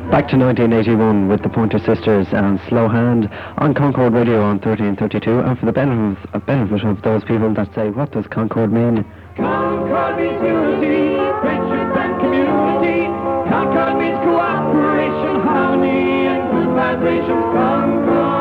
Back to 1981 with the Pointer Sisters and Slow Hand on Concord Radio on 1332. And for the benefit of those people that say, what does Concord mean? Concord means unity, friendship and community. Concord means cooperation, harmony and good vibrations. Concord.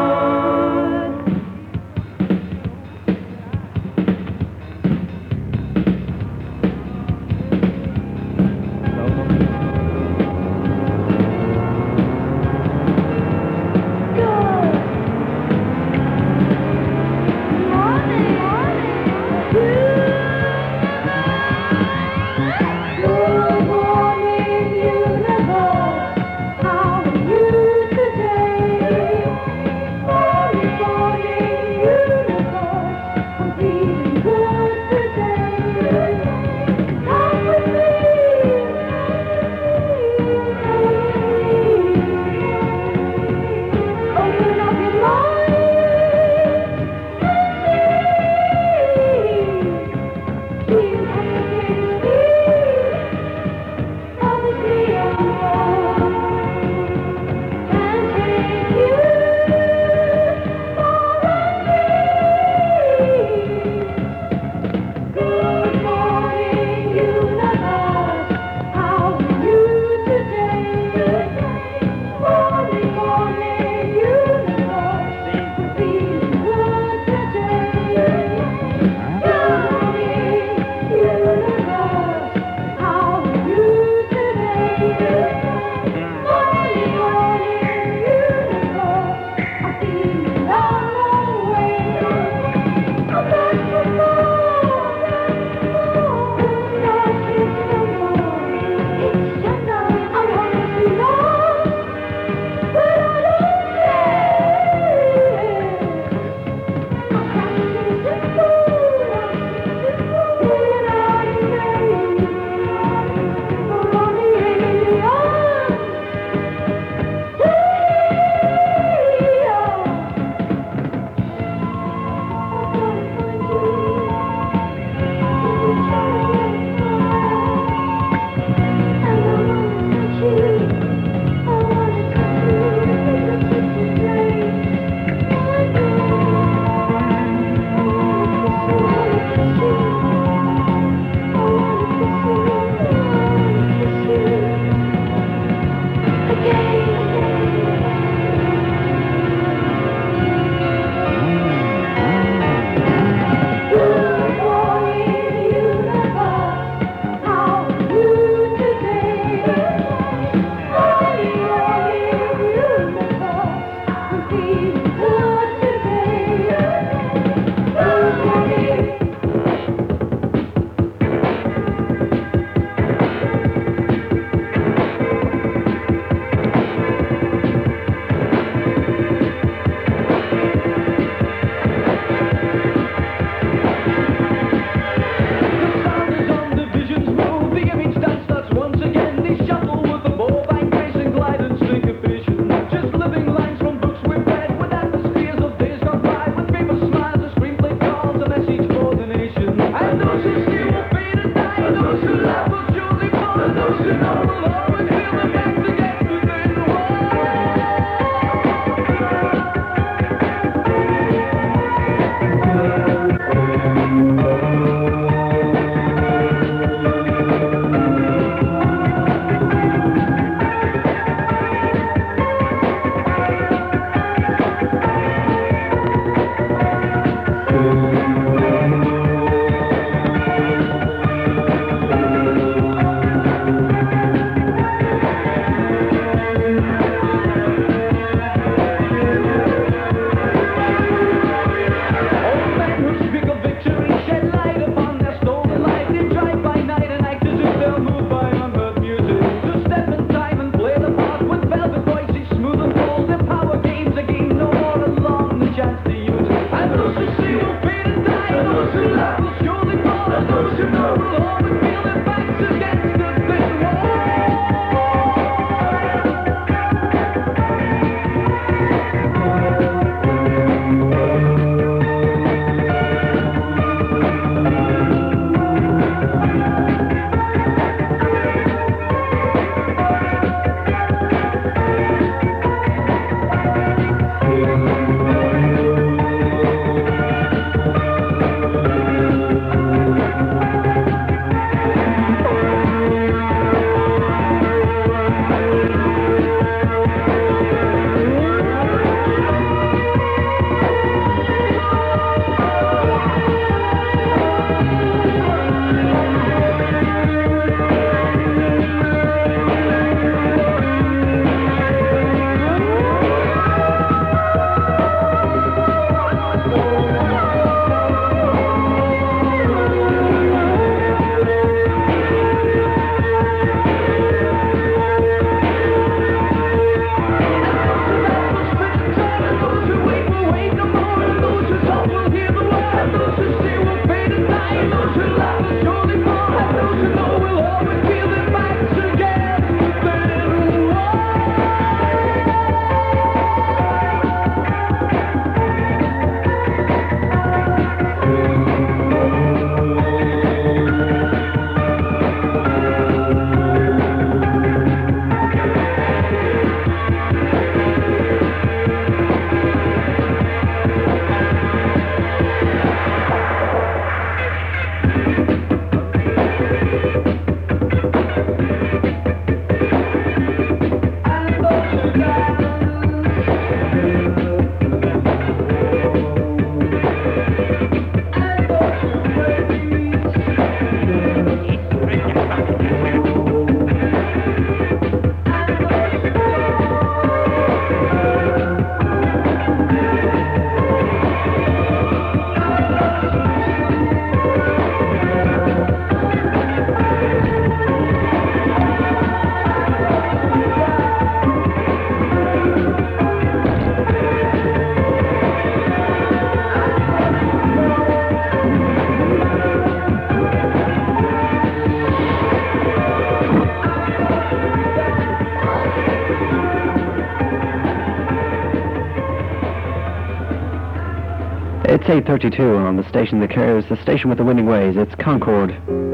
8:32 on the station that cares, the station with the winning ways. It's Concord.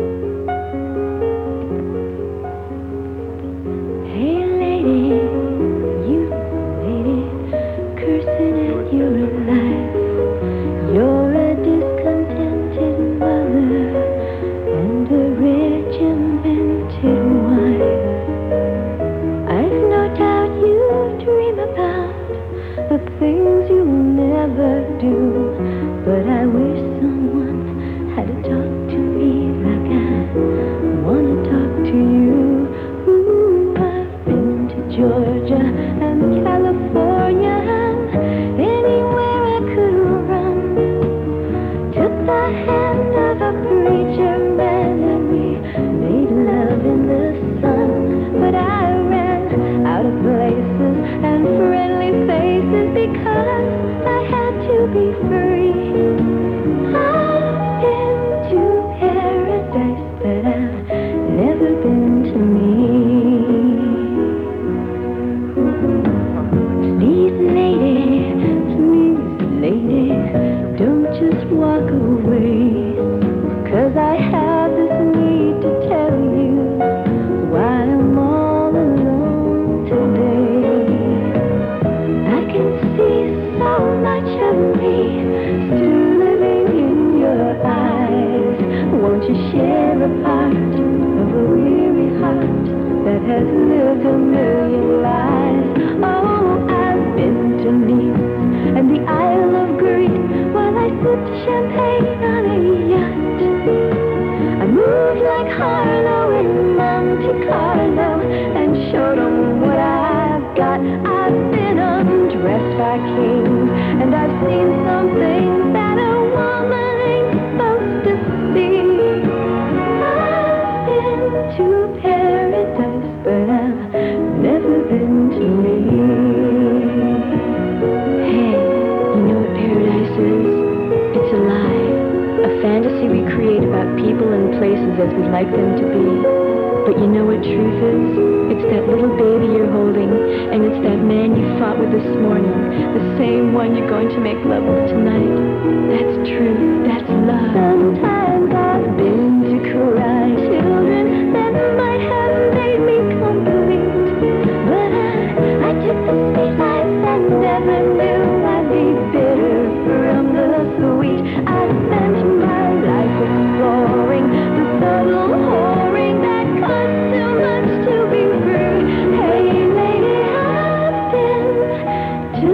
Hey lady, you lady, cursing at your life. You're a discontented mother and a regimented wife. I've no doubt you dream about the things you'll never do, but I wish someone had to talk to me like I wanna talk to you. Ooh, I've been to Georgia and California and anywhere I could run. Took the hand of a preacher man and we made love in the sun, but I ran out of places and friendly faces because I had to be free. I've been to paradise, but I've never been to me. Please, lady, don't just walk away, 'cause I have this need to tell you why I'm all alone today. I can see so much of me still living in your eyes. Won't you share a part of a weary heart that has lived a million lives? Oh, I've been to Nice and the Isle of Greece while I sipped champagne on a yacht. I moved like Harlow in Monte Carlo and showed 'em what I've got. I've been undressed by kings and I've seen some things that a woman ain't supposed to see. I've been to paradise, but I've never been to me. Hey, you know what paradise is? It's a lie, a fantasy we create about people and places as we'd like them to be. But you know what truth is? It's that little baby you're holding, and it's that man you fought with this morning, the same one you're going to make love with tonight. That's truth, that's love. Sometimes I've been to cry children that might have made me complete, but I took the sweet life and never knew I'd be bitter from the sweet. I spent my life exploring the subtle whoring that cost too much to be free. Hey lady, I've been to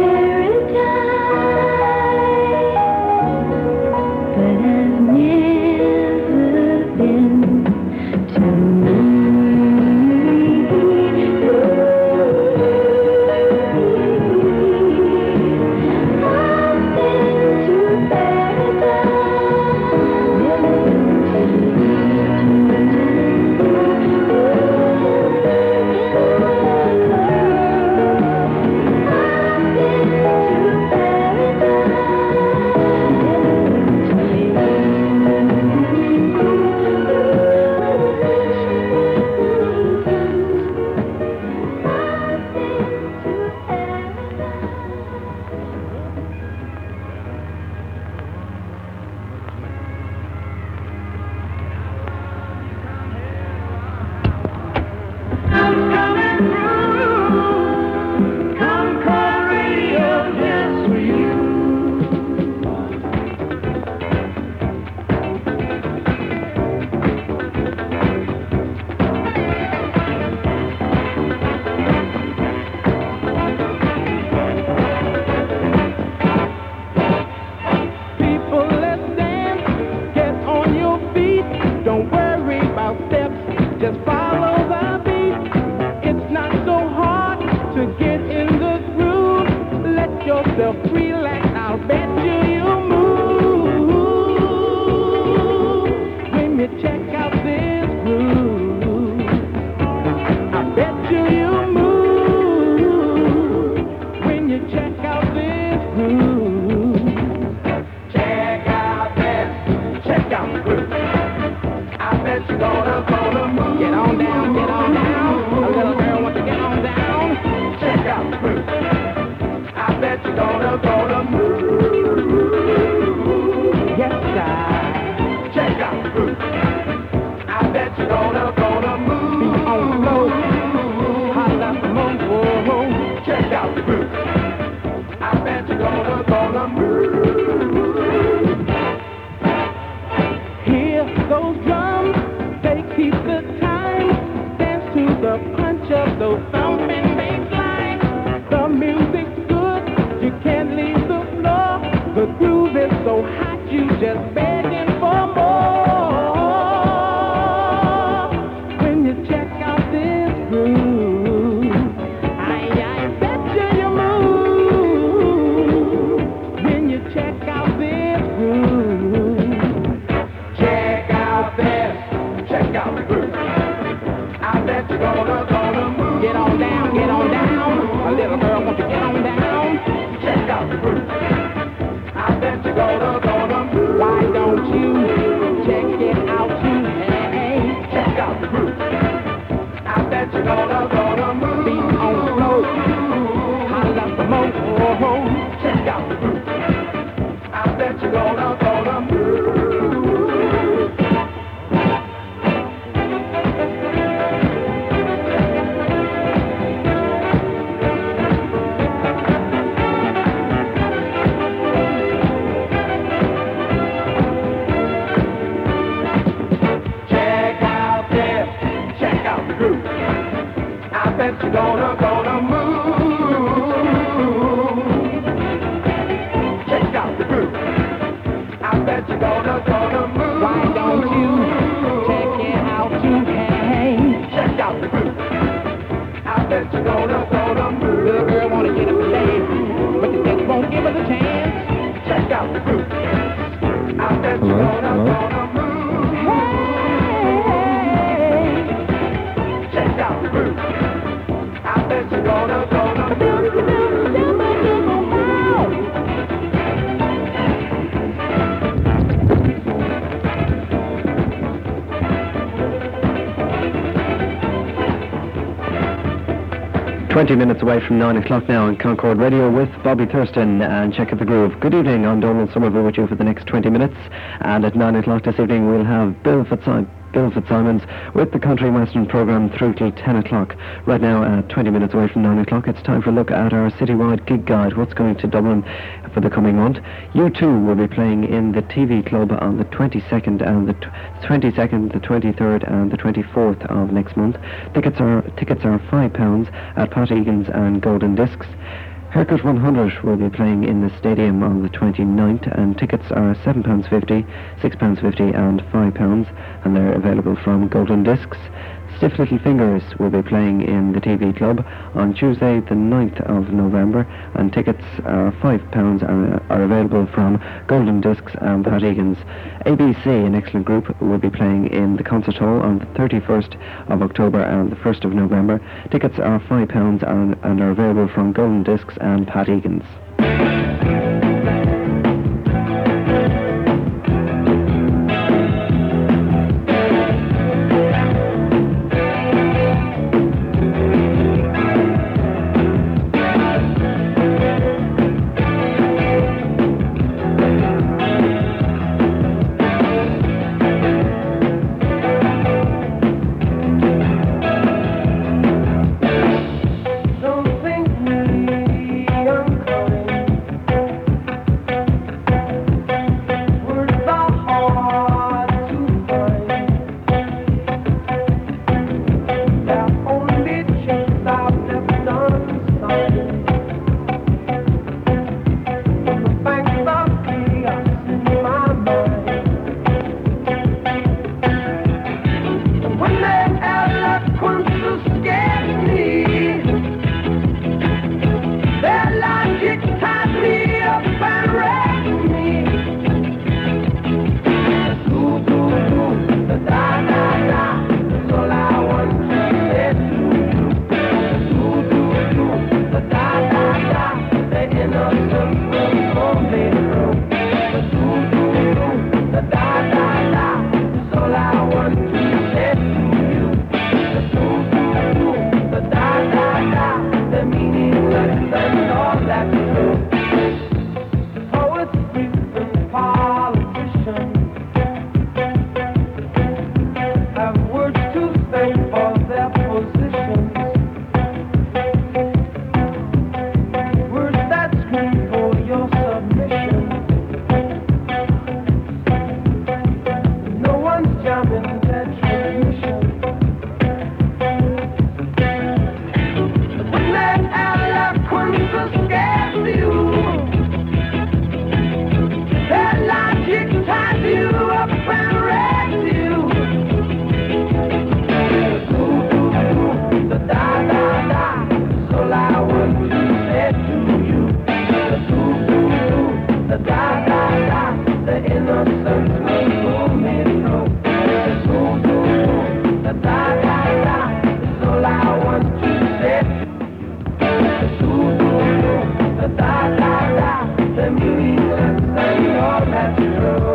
paradise, but I've never been to me. I've been to paradise, never been to me. Concord Radio, just for you. People, let's dance. Get on your feet. Don't worry about steps. Just follow the beat. It's not so hard to get in the groove. Let yourself relax. I'll bet you'll move when you check out this groove. I bet you'll move when you check out this groove. Check out the groove. I bet you're gonna move. Get on down, get on down. A little girl wants to get on down. Check out the groove. I bet you're gonna move. bet you're gonna move. Be on the low. Holla some more. Check out the groove. I bet you're gonna move. Hear those drums, they keep the time. Dance to the punch of those thumping bass lines. The music's good, you can't leave the floor. The groove is so hot, you just begging for more. When you check out this groove, I bet you move. When you check out this groove, check out this, check out the groove. I bet you're gonna move. Get on down, get on down. A little girl, won't you get on down? Check out the groove. I bet you're gonna move. Why don't you check it out too? Hey, check out the groove. I bet you're gonna move. Beat on the floor. Holla some more. Check out the groove. I bet you're gonna move. 20 minutes away from 9 o'clock now on Concord Radio with Bobby Thurston and Check Out the Groove. Good evening, I'm Donald Somerville with you for the next 20 minutes, and at 9 o'clock this evening we'll have Bill Fitzsimons with the Country and Western programme through till 10 o'clock. Right now, 20 minutes away from 9 o'clock, it's time for a look at our citywide gig guide, what's going to Dublin for the coming month. U2 will be playing in the TV Club on the 22nd and the 22nd, the 23rd and the 24th of next month. Tickets are £5 at Pat Egan's and Golden Discs. Haircut 100 will be playing in the stadium on the 29th, and tickets are £7.50, £6.50 and £5, and they're available from Golden Discs. Stiff Little Fingers will be playing in the TV Club on Tuesday the 9th of November, and tickets are £5 and are available from Golden Discs and Pat Egan's. ABC, an excellent group, will be playing in the Concert Hall on the 31st of October and the 1st of November. Tickets are £5 and are available from Golden Discs and Pat Egan's. Don't think me, I'm calling. retribution. When that eloquence scares you, that logic ties you up and wrecks you. The da-da-da, so I want to say to you. The da-da-da, the innocence will fool me through. The da-da-da, so I want to say to you. The da-da-da, the meaningless and all that's true.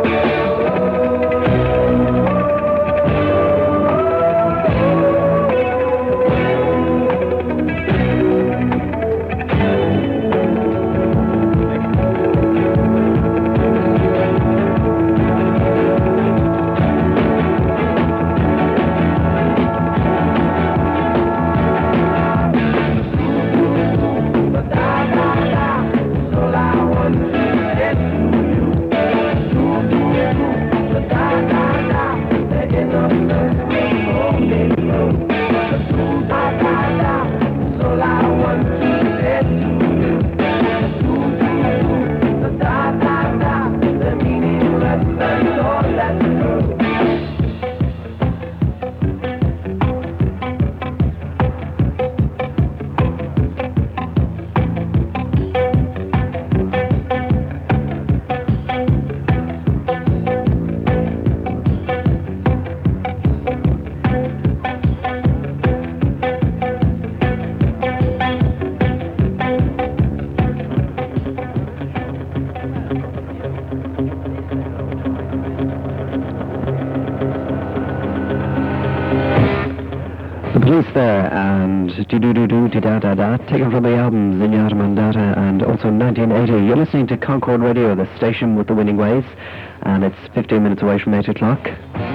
There and do-do-do-do-da-da-da, taken from the album Zenyatta Mandata and also 1980. You're listening to Concord Radio, the station with the winning ways, and it's 15 minutes away from 8 o'clock.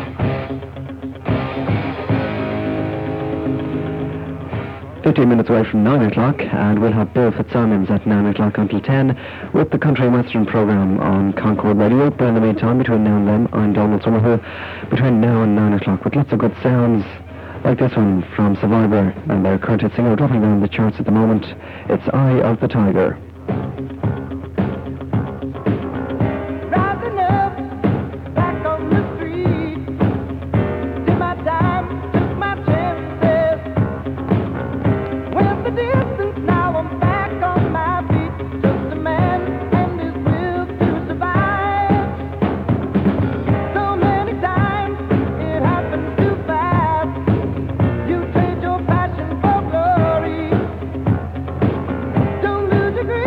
15 minutes away from 9 o'clock, and we'll have Bill Fitzsimons at 9 o'clock until 10 with the Country and Western programme on Concord Radio. But in the meantime, between now and then, I'm Donald Somerville, between now and 9 o'clock with lots of good sounds like this one from Survivor and their current singer dropping down the charts at the moment. It's Eye of the Tiger. Rising up, back on the street, did my time, took my chances. Went the distance, now I'm back on my feet. Just a man and his will to survive. So many times it happened too fast. You trade your passion for glory. Don't lose your grip.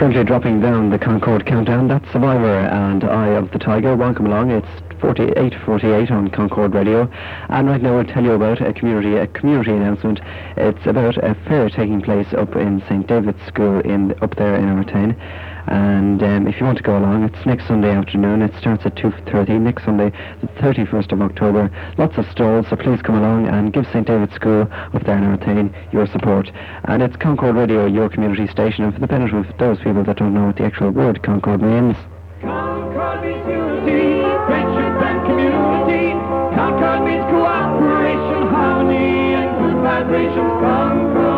Currently dropping down the Concord countdown, that's Survivor and Eye of the Tiger. Welcome along. It's 48:48 on Concord Radio, and right now we'll tell you about a community announcement. It's about a fair taking place up in St. David's School up there in Arrowtown. And if you want to go along, it's next Sunday afternoon. It starts at 2:30 next Sunday, the 31st of October. Lots of stalls, so please come along and give St. David's School up there in Arrowtown your support. And it's Concord Radio, your community station, and for the benefit of those people that don't know what the actual word Concord means. Concord means unity, friendship and community. Concord means cooperation, harmony, and good vibrations. Concord.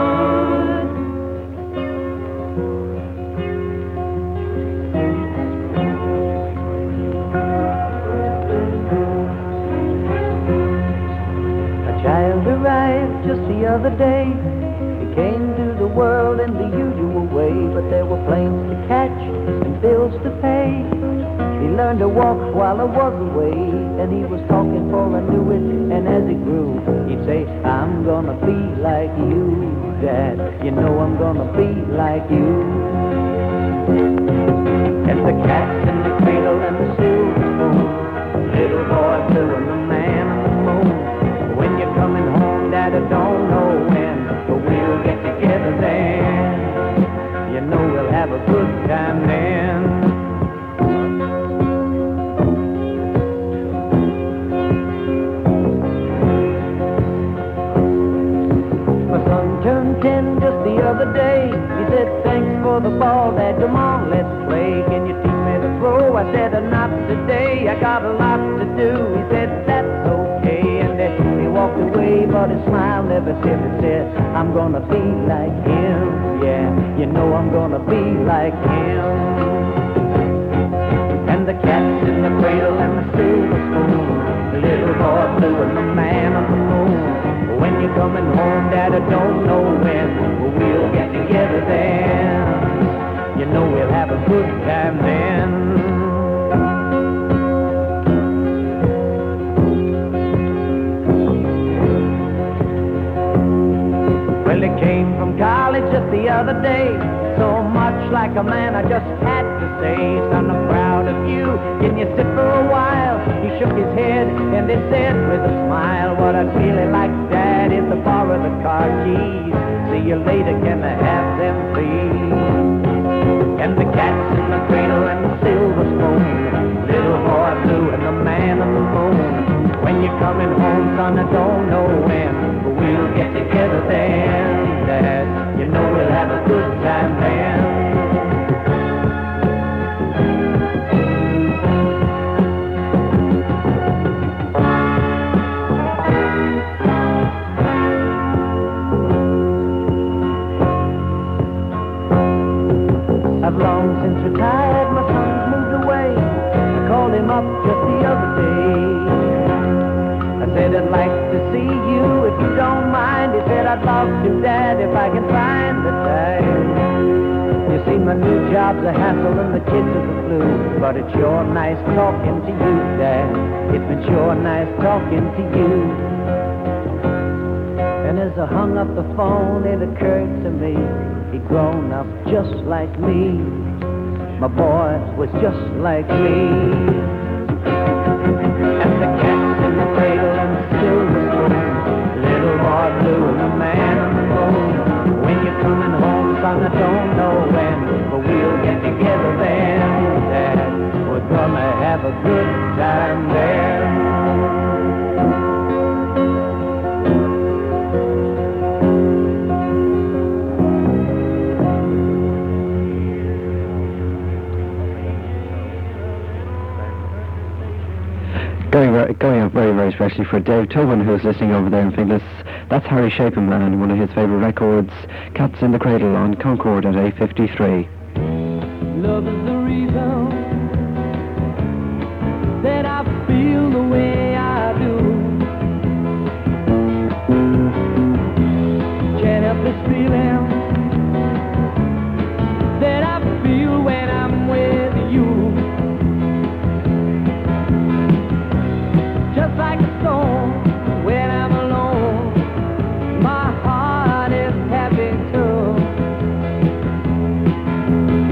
Child arrived just the other day. He came to the world in the usual way, but there were planes to catch and bills to pay. He learned to walk while I was away, and he was talking for I knew it. And as he grew, he'd say, I'm gonna be like you, Dad. You know I'm gonna be like you. And the cat's in the cradle and the silver spoon, little boy blue and the man on the moon. When you're coming home, Dad, I don't know when, but we'll get together then. You know we'll have a good time then. My son turned 10 just the other day. He said, thanks for the ball, Dad, come on, let's play. Can you teach me to throw? I said, not today, I got a lot to do. He said, that's okay. He walked away, but his smile never said. He said, I'm gonna be like him. Yeah, you know I'm gonna be like him. And the cat's in the cradle and the silver spoon, the little boy blue and the man on the moon. When you're coming home, Dad, I don't know when, but we'll get together then. You know we'll have a good time then. Well, he came from college just the other day, so much like a man I just had to say, son, I'm proud of you, can you sit for a while? He shook his head and he said with a smile, what I'd really like, Dad, is to borrow the car keys. See you later, can I have them please? And the cat's in the cradle and the silver spoon, little boy blue and the man on the moon. When you're coming home, son, I don't know when, but we'll get together then, Dad. You know we'll have a good time then. I've long since retired, my son's moved away. I called him up just the other day. I said, I'd like to see you if you don't mind. He said, I'd love to, Dad, if I can find the time. You see, my new job's a hassle and the kids are the flu, but it's sure nice talking to you, Dad. It's been sure nice talking to you. And as I hung up the phone, it occurred to me, he'd grown up just like me. My boy was just like me. And the cat's in the cradle and the silver spoon, little boy blue and the man on the moon. When you're coming home, son, I don't know when, but we'll get together then, Dad. We're gonna have a good time then. Going out very, very especially for Dave Tobin, who's listening over there in Finglas. That's Harry Shapem and one of his favourite records, Cats in the Cradle on Concord at 8:53. Love is the reason that I feel the way I do. Can't help this feeling that I feel when I'm with you. Just like a storm when I'm alone, my heart is having trouble.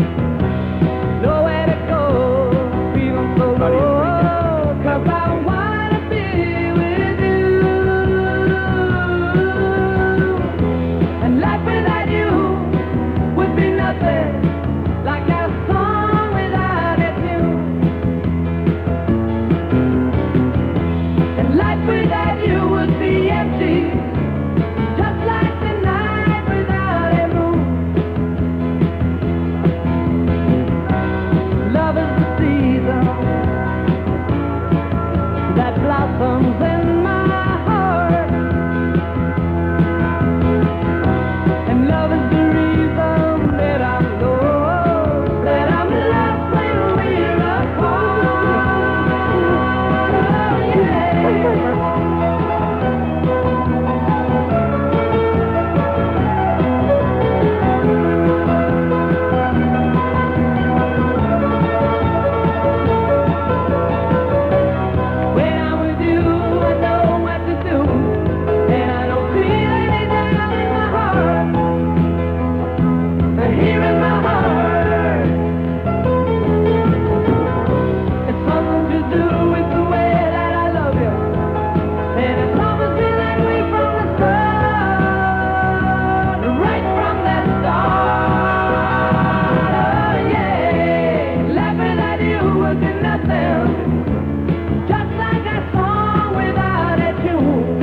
wasn't nothing. Just like a song without a tune.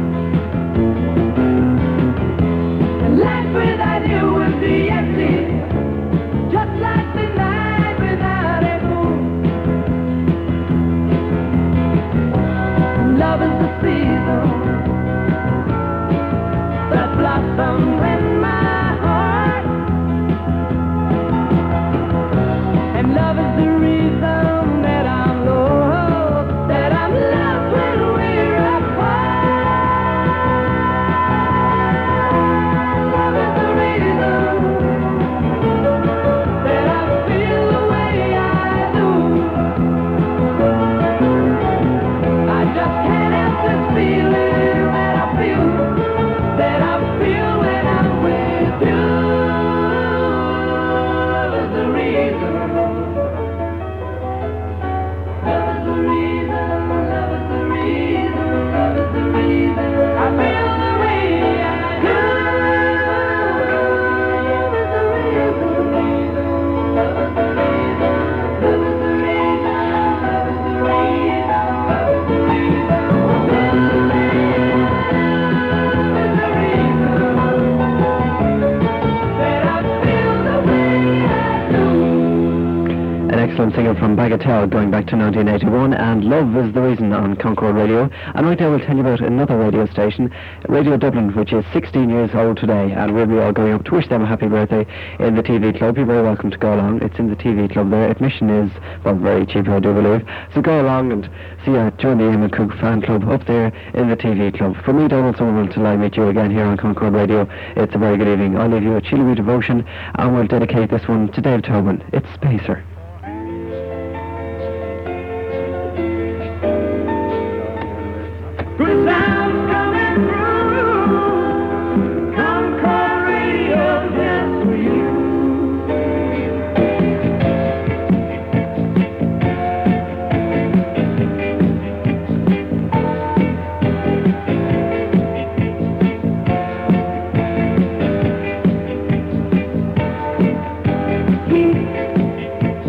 Life without you would be empty. Just like the night without a moon. Love is the season that blossoms in my heart. And love is the reason that I'm lost, that I'm lost when we're apart. Love is the reason that I feel the way I do. I just can't help this feeling that I feel when I'm with you. Love is the reason. Love is the reason. Love is the reason. Love is the reason. I feel the way I do. Love is the reason. Love is the reason. Love is the reason. Love is the reason. Love is the reason. An excellent singer from Bagatelle going back to 1981, and Love is the Reason on Concord Radio. And right now we'll tell you about another radio station, Radio Dublin, which is 16 years old today, and we'll be all going up to wish them a happy birthday in the TV Club. You're very welcome to go along. It's in the TV Club there. Admission is, well, very cheap, I do believe. So go along and see join the Eamon Cook fan club up there in the TV Club. For me, Donald Somerville, till I meet you again here on Concord Radio, it's a very good evening. I'll leave you a Chile devotion, and we'll dedicate this one to Dave Tobin. It's Spacer. Good sounds coming through Concord Radio just for you. Heat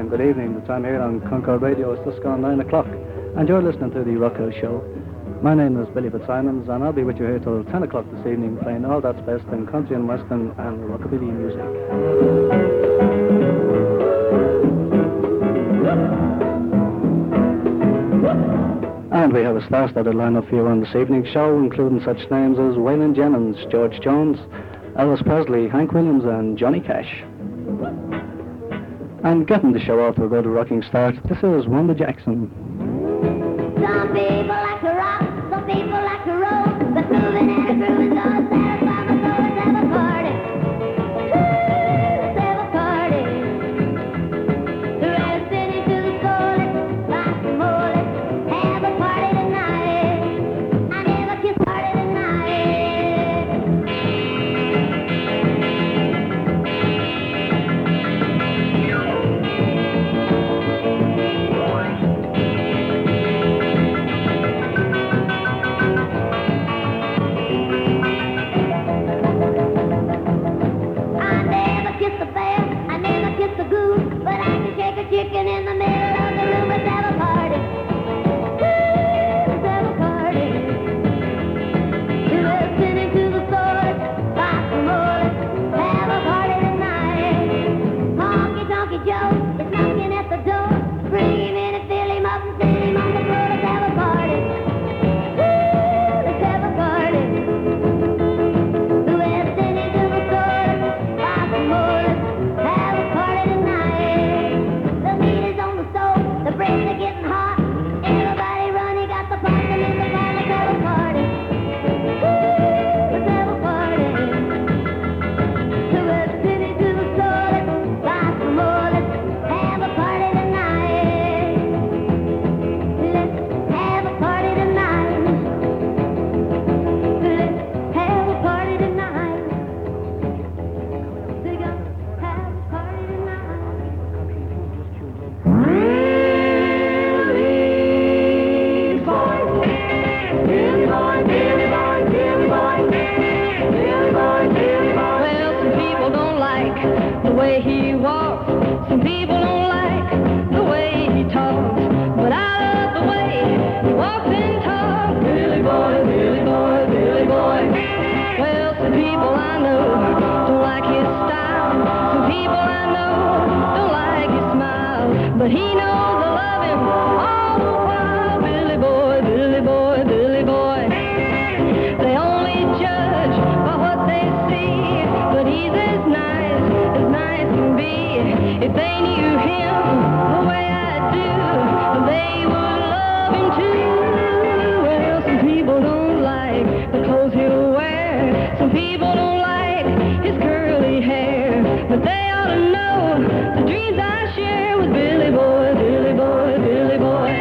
and good evening. The time here on Concord Radio is just gone 9 o'clock, and you're listening to the Rock House Show. My name is Billy Fitzsimons, and I'll be with you here till 10 o'clock this evening, playing all that's best in country and western and rockabilly music. And we have a star-studded lineup here on this evening's show, including such names as Waylon Jennings, George Jones, Elvis Presley, Hank Williams, and Johnny Cash. And getting the show off to a good rocking start, this is Wanda Jackson. Some people like to rock, some people like to roll, but moving and grooving don't satisfy my soul. Let's have a party. Let's have a party. Let's sit into the soul, let's rock some more, let's have a party tonight. I never kiss party tonight. Chicken in the middle of the room, let's have a party. Let's have a party. Let's sit into the store, rock some more, let's have a party tonight. Honky Tonky Joe is knocking at the door. Bring him in and fill him up and sit him on the floor. Let's have a party. Let's have a party. Let's sit into the store, rock some more, let's have a party tonight. The meat is on the stove, the breads are getting hot. Everybody running, got the possum in the pot. Let's have a party. Let's have a party. So let's sit into the store, let's buy some more, let's have a party tonight. Let's have a party tonight. Let's have a party tonight. They're gonna have a party tonight. Well, some people don't like the way he walks. Some people don't like the way he talks. But I love the way he walks and talks. Billy boy, Billy boy, Billy boy. Well, some people I know don't like his style. Some people I know don't like his smile. But he knows I love him all the while. Billy boy, Billy boy, Billy boy. They only judge by what they see, but he's as nice can be. If they knew him the way I do, they would love him too. Well, some people don't like the clothes he'll wear. Some people don't like his curly hair, but they ought to know the dreams I share with Billy boy, Billy boy, Billy boy.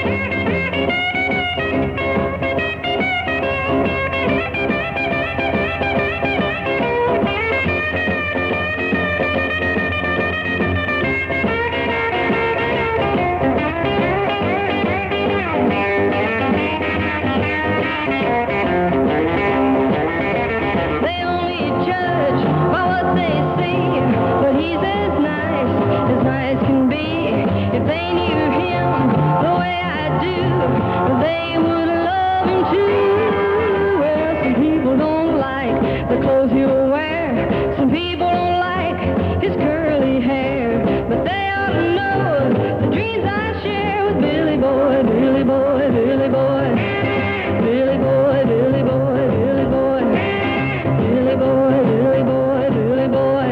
They only judge by what they see, but he's as nice can be. If they knew him the way I do, they would love him too. Well, some people don't like the clothes he'll wear. Some people don't like his curly hair, but they ought to know the dreams I share with Billy boy, Billy boy, Billy boy. Billy boy, Billy boy, Billy boy. Billy boy, Billy boy, Billy boy.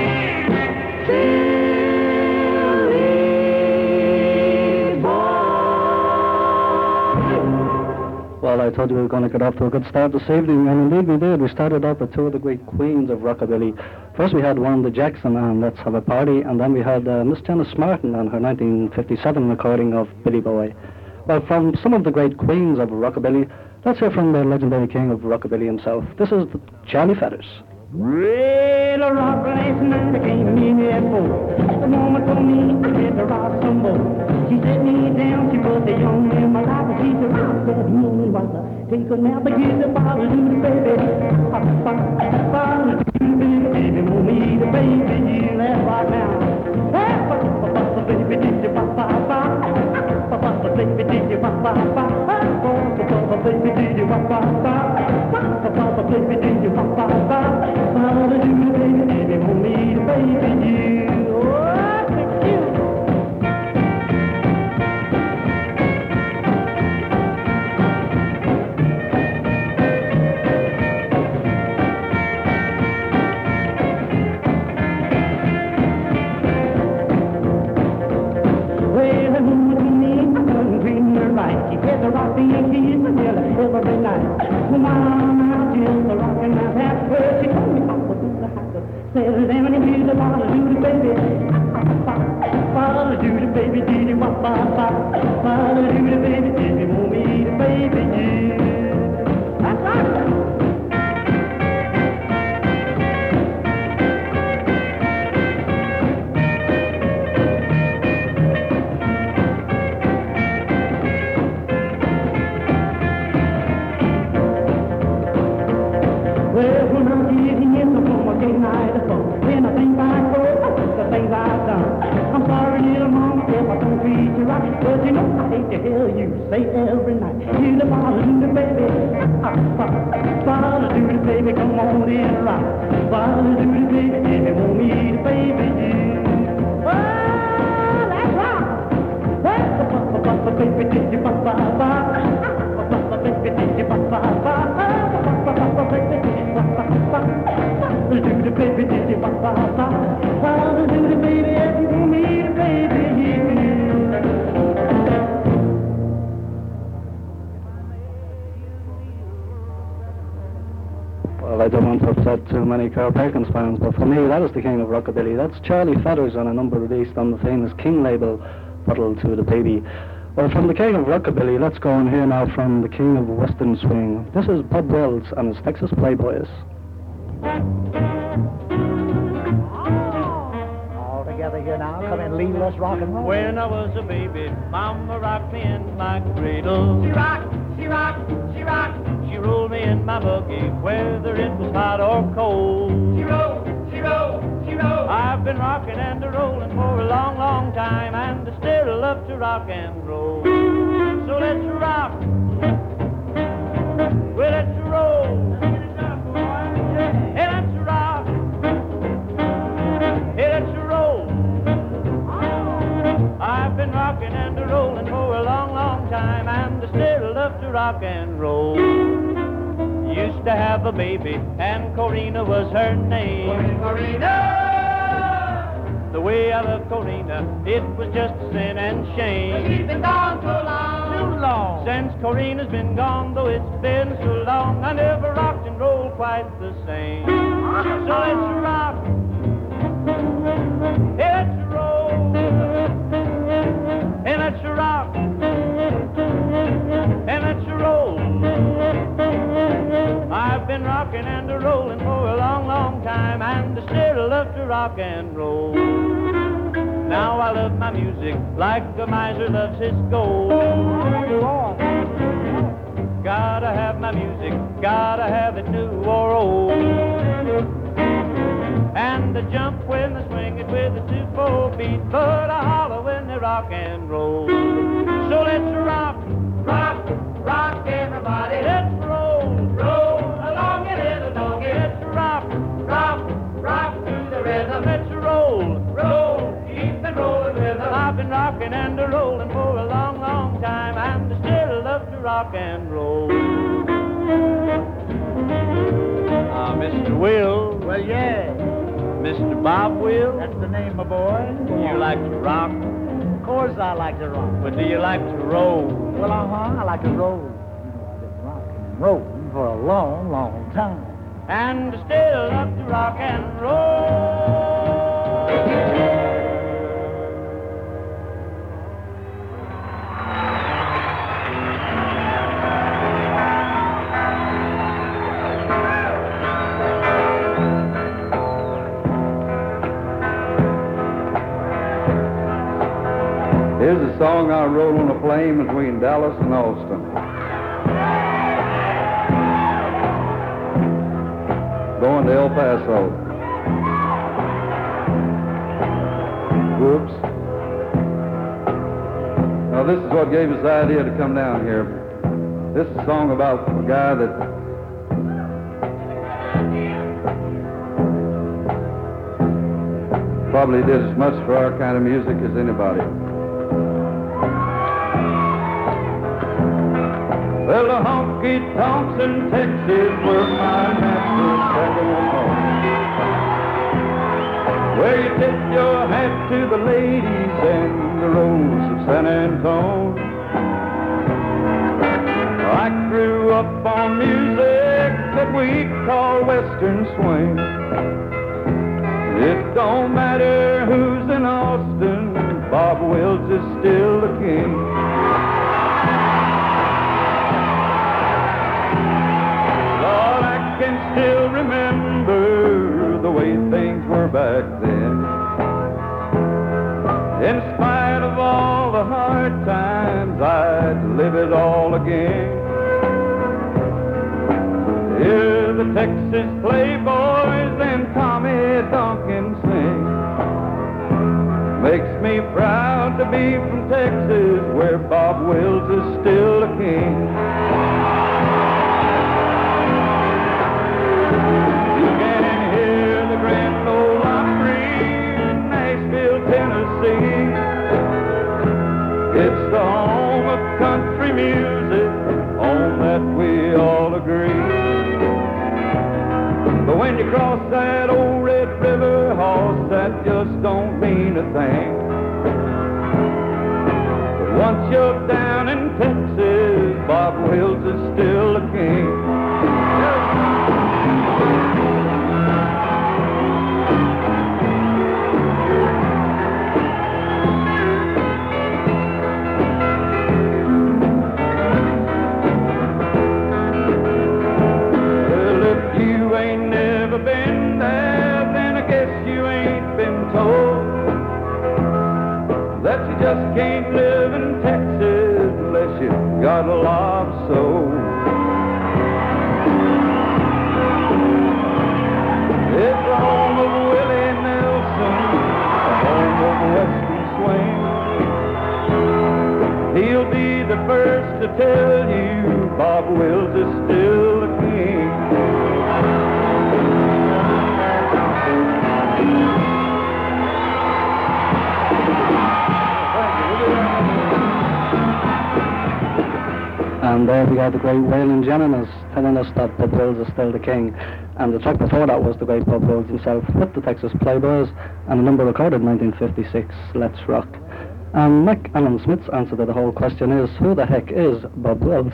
Billy boy. Well, I told you we were going to get off to a good start this evening, and indeed we did. We started off with two of the great queens of rockabilly. First we had Wanda Jackson and Let's Have a Party, and then we had Miss Janice Martin and her 1957 recording of Billy Boy. Well, from some of the great queens of rockabilly, let's hear from the legendary king of rockabilly himself. This is Charlie Feathers. Well, a rock last night, I came in here for. The woman told me I had to rock some more. She set me down, she put the young in my lap, and she said, rock that moon while I take a nap and get the bottle to the baby. Bottle to the baby, want me the baby, you laugh right now. Hey, baby. Well, I don't want to upset too many Carl Perkins fans, but for me, that is the king of rockabilly. That's Charlie Feathers on a number released on the famous King label, Puddle to the Baby. Well, from the king of rockabilly, let's go on here now from the king of western swing. This is Bob Wells and his Texas Playboys. All together here now, come in, lead, let's rock and roll. When I was a baby, Mama rocked me in my cradle. She rocked, she rocked, she rocked. She rolled me in my buggy, whether it was hot or cold. She rolled, she rolled, she rolled. I've been rocking and a-rolling for a long, long time, and I still love to rock and roll. So let's rock. Well, let's roll. Hey, let's rock. Hey, let's roll. I've been rocking and a-rolling for a long, long time, and I still love to rock and roll. Used to have a baby, and Corina was her name. Corina! The way I love Corina, it was just a sin and shame. She's been gone so long, too long. Since Corina's been gone, though it's been so long, I never rocked and rolled quite the same. So let's rock. Hey, let's roll. Hey, let's rock. And let's roll. I've been rocking and a-rolling for a long, long time, and I still love to rock and roll. Now I love my music like a miser loves his gold. Gotta have my music, gotta have it new or old. And I jump when I swing it with a 2/4 beat, but I holler when they rock and roll. So let's rock, rock, rock everybody. Let's roll, roll along and in along. Let's rock, rock, rock to the rhythm. Let's roll, roll, keep it rolling rhythm. I've been rocking and a-rolling for a long, long time, and I still love to rock and roll. Mr. Will. Well, yeah, Mr. Bob Will. that's the name, my boy. You like to rock, Of course I like to rock. but do you like to roll? Well, I like to roll. I've been rocking and rolling for a long, long time. And still love to rock and roll. Here's a song I wrote on a plane between Dallas and Austin. Going to El Paso. Whoops. Well, this is what gave us the idea to come down here. This is a song about a guy that probably did as much for our kind of music as anybody. Well, the honky-tonks in Texas were my master's second home, where you tip your hat to the ladies and the rose of San Antone. I grew up on music that we call Western swing. It don't matter who's in Austin, Bob Wills is still the king. Lord, I can still remember the way things were back then. In spite of all the hard times, I'd live it all again. Hear the Texas Playboys and Tommy Duncan sing. Makes me proud to be from Texas, where Bob Wills is still the king. You can hear the Grand Ole Opry in Nashville, Tennessee. It's the home of country music, on that we all agree. But when you cross that old Red River, horse, that just don't mean a thing. But once you're down in Texas, Bob Wills is still the king. Just can't live in Texas unless you've got a lot of soul. It's the home of Willie Nelson, the home of Western swing. He'll be the first to tell you Bob Wills is still the king. And there we got the great Waylon Jennings telling us that Bob Wills is still the king. And the track before that was the great Bob Wills himself with the Texas Playboys, and a number recorded in 1956, Let's Rock. And Mac Allen Smith's answer to the whole question is, who the heck is Bob Wills?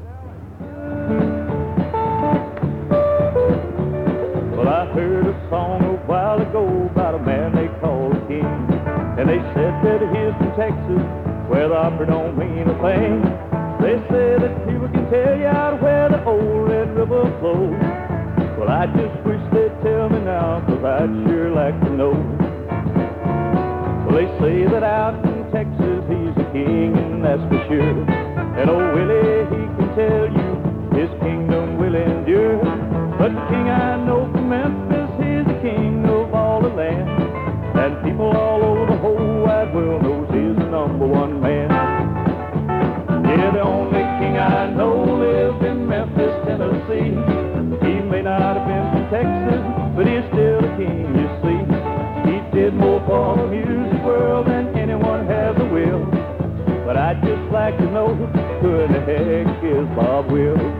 Well, I heard a song a while ago about a man they called a king. And they said that he's from Texas, where the opera don't mean a thing. They say that people can tell you out where the old Red River flows. Well, I just wish they'd tell me now, 'cause I'd sure like to know. Well, they say that out in Texas he's a king, and that's for sure. And old Willie, he can tell you his kingdom will endure. But the king I know from Memphis, he's the king of all the land. And people all over the whole wide world knows he's the #1 man. Yeah, the only king I know lived in Memphis, Tennessee. He may not have been from Texas, but he's still a king, you see. He did more for the music world than anyone has a will. But I'd just like to know, who in the heck is Bob Wills?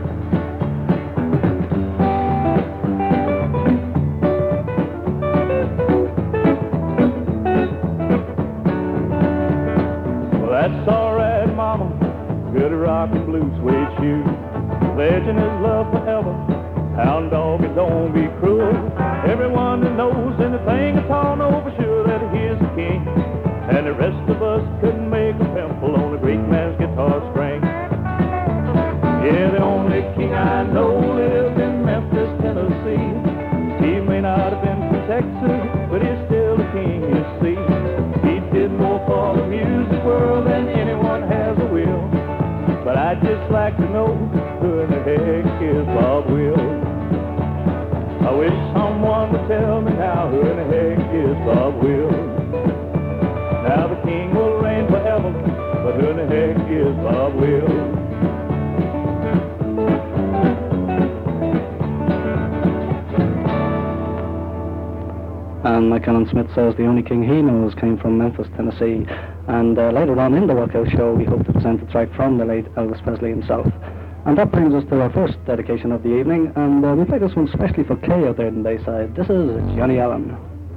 Well, that's all right, Mama. Good rock and blues suede shoes, pledging his love forever. Hound dog and don't be cruel. Everyone that knows anything at all know for sure that he is the king. And the rest of us couldn't make a pimple on a great man's guitar string. Yeah, the only king I know lived in Memphis, Tennessee. He may not have been from Texas, but he's still the king, you see. He did more for the music world than anyone has a will. But I'd just like to know, who in the heck is Bob Wills? I wish someone would tell me now, who in the heck is Bob Wills? Now the king will reign forever, but John Smith says the only king he knows came from Memphis, Tennessee. And later on in the Rockout Show, we hope to present a track from the late Elvis Presley himself. And that brings us to our first dedication of the evening, and we play this one especially for Kay out there in Bayside. This is Johnny Allen.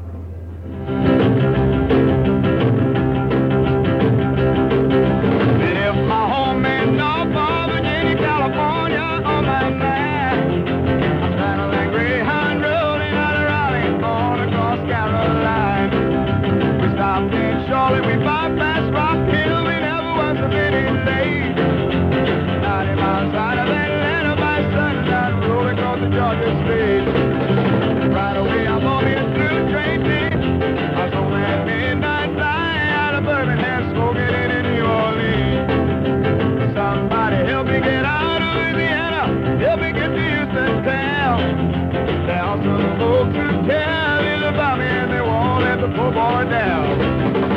If my home in Norfolk, Virginia, California, on my mind, I'm traveling Greyhound Road and out of Raleigh, on across Carolina. We stopped in Charlotte, we bypassed Rock Hill, we never was a minute late. 90 miles out of Atlanta by sundown, rolling across the Georgia state. Right away, I'm on in through the train ticket. I was on that midnight line out of Birmingham, smoking in New Orleans. Somebody help me get out of Louisiana, help me get to Houston town. There are some folks who care little about me and they won't let the poor boy down.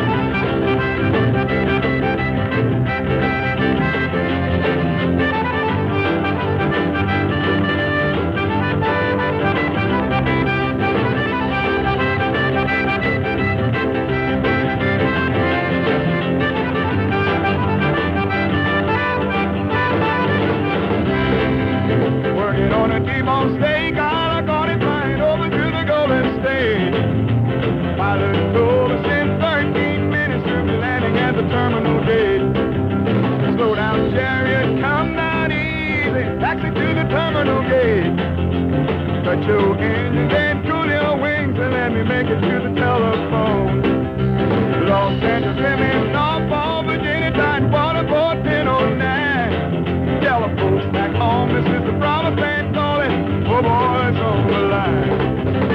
Working on a T-bone steak, I'm gonna flying over to the Golden State. Pilot told us in 13 minutes to be landing at the terminal gate. Slow down, chariot, come down easy, taxi to the terminal gate. Cut your engines and cool your wings and let me make it to the telephone. Los Angeles, Lemon, Norfolk, Virginia, Tidewater, 1009. Telephone back home, this is the promised land calling, poor boys on the line.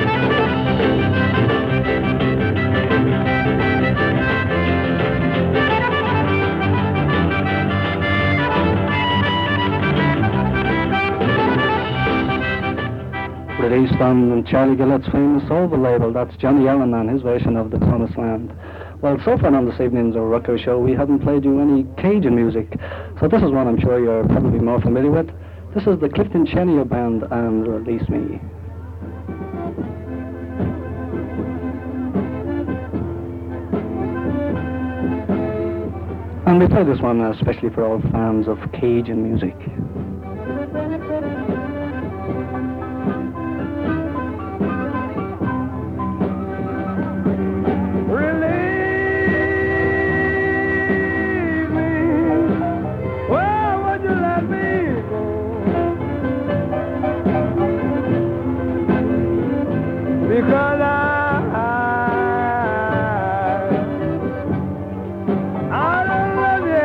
Released on Charlie Gillett's famous Soulful label, that's Johnny Allen and his version of The Promised Land. Well, so far on this evening's Rocko Show, we haven't played you any Cajun music, so this is one I'm sure you're probably more familiar with. This is the Clifton Chenier Band and Release Me. And we play this one especially for all fans of Cajun music. Because I don't love you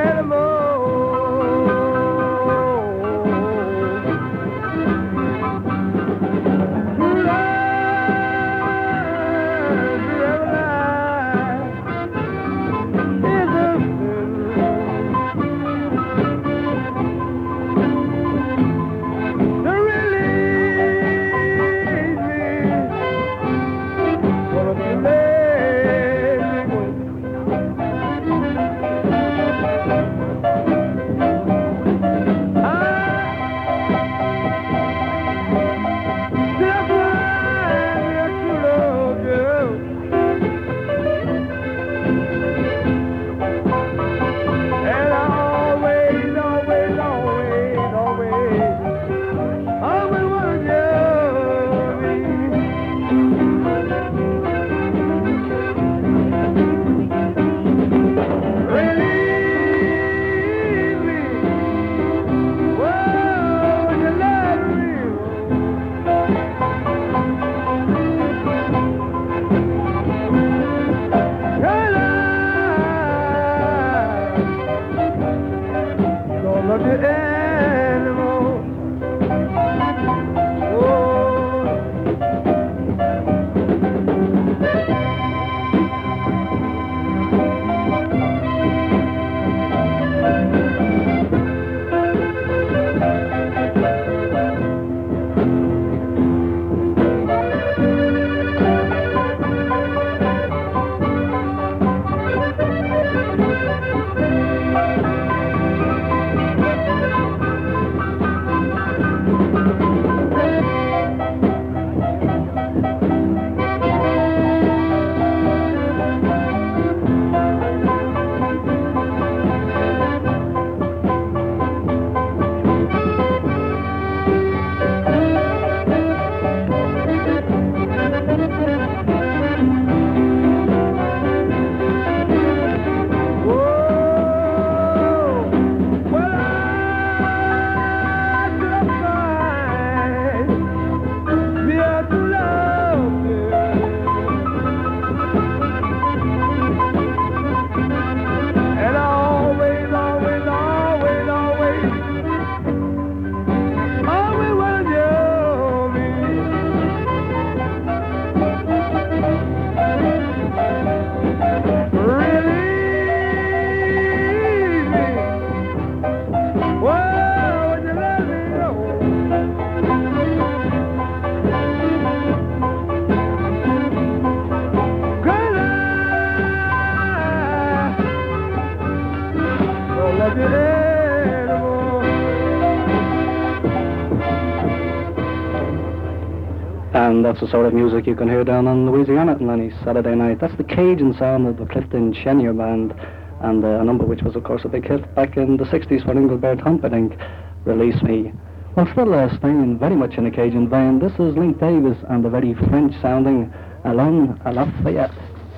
And that's the sort of music you can hear down on Louisiana on any Saturday night. That's the Cajun sound of the Clifton Chenier Band, and a number which was, of course, a big hit back in the 60s for Engelbert Humperdinck, Release Me. Well, still staying very much in the Cajun vein, this is Link Davis and the very French-sounding Allons à Lafayette.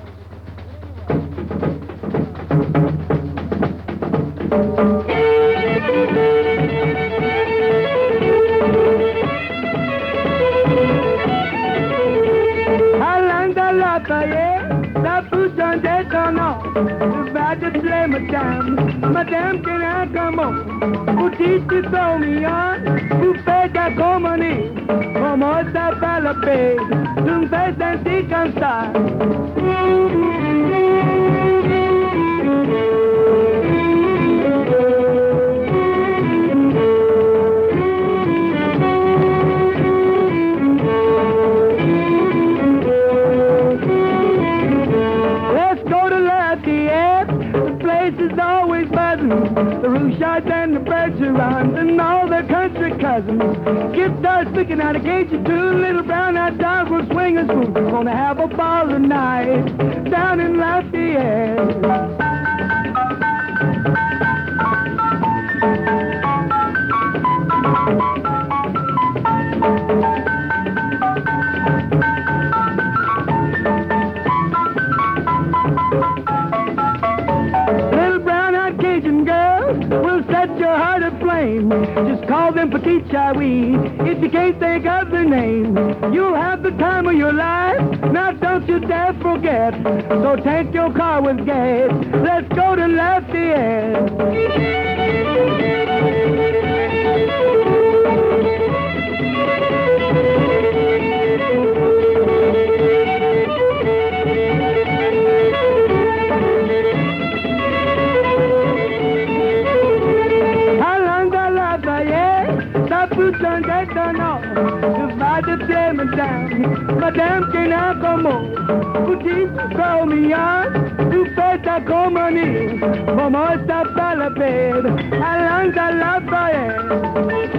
La bouton d'étonnant, va te play, madame, can I come on? Vous dites tu told me on, vous faites ta commonie, comment ça va la paix, tu me fais sentir comme ça. The Rouchards and the Bergerons and all their country cousins. Guitars sticking out of cages, two little brown-eyed dogs will swing a spoon. Gonna have a ball tonight down in Lafayette. Just call them Petite Chihuahua if you can't think of their name. You'll have the time of your life, now don't you dare forget. So tank your car with gas, let's go to Lafayette. Madame, can I come on? Vous dites, call me on. Vous faites ta commonie. Comment ça va la paix? Allons à Lafayette.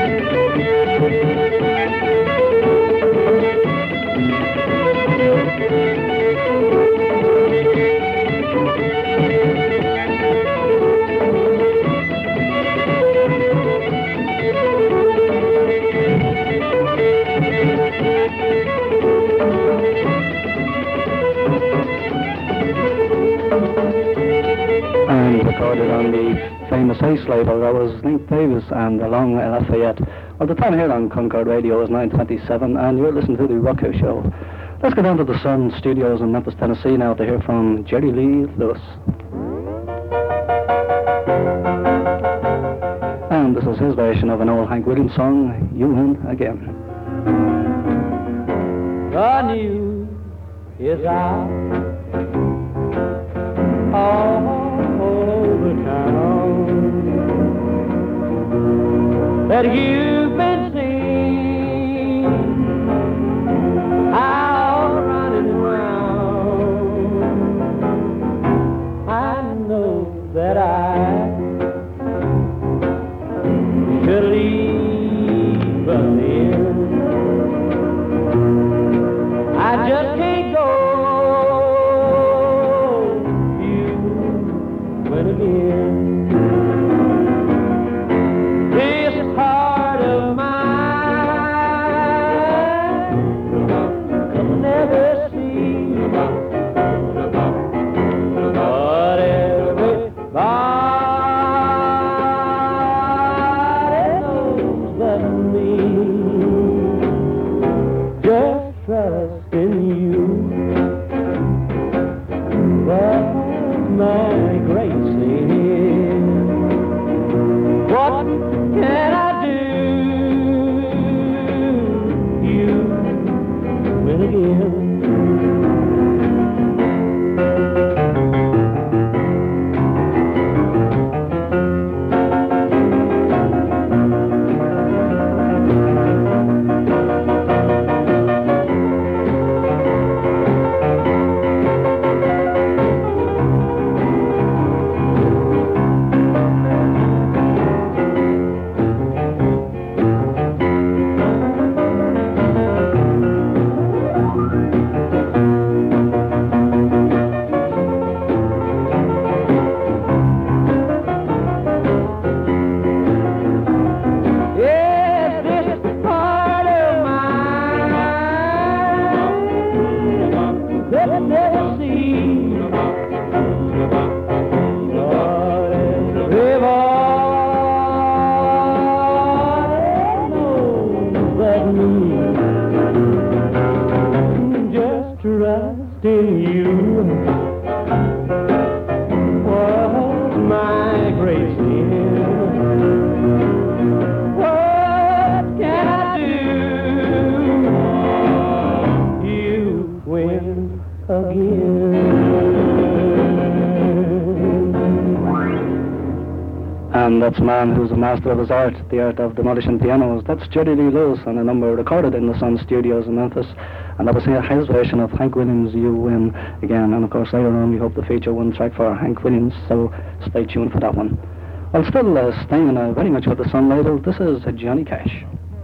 And recorded on the famous Ace label, that was Link Davis and Allons à Lafayette. Well, the time here on Concord Radio is 9:27, and you're listening to the Rocco Show. Let's go down to the Sun Studios in Memphis, Tennessee now to hear from Jerry Lee Lewis. And this is his version of an old Hank Williams song, You Win Again. The news is out all over town that you've been seen out running around. I know that I should leave again. I just can't go. You win again. This heart of mine can never see what everybody knows but me. Just trust in you. That's my grace in. again. What can I do? You win again. And that's a man who's a master of his art, the art of demolishing pianos. That's Jerry Lee Lewis on a number recorded in the Sun Studios in Memphis. And that was his version of Hank Williams' You Win Again. And of course, later on, we hope to feature one track for Hank Williams, so stay tuned for that one. Well, still staying very much with the Sun label, this is Johnny Cash.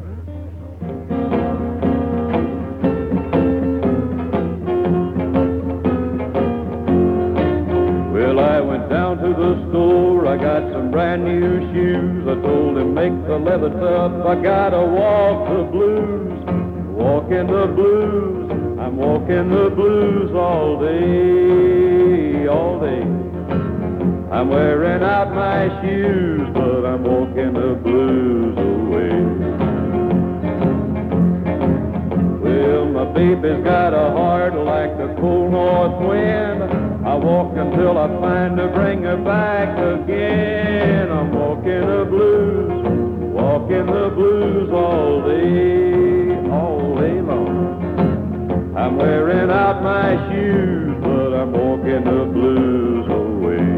Well, I went down to the store, I got some brand new shoes. I told him, make the leather tough, I gotta walk the blues. Walking the blues, I'm walking the blues all day, all day. I'm wearing out my shoes, but I'm walking the blues away. Well, my baby's got a heart like the cold north wind. I walk until I find her, bring her back again. I'm walking the blues all day long. I'm wearing out my shoes, but I'm walking the blues away.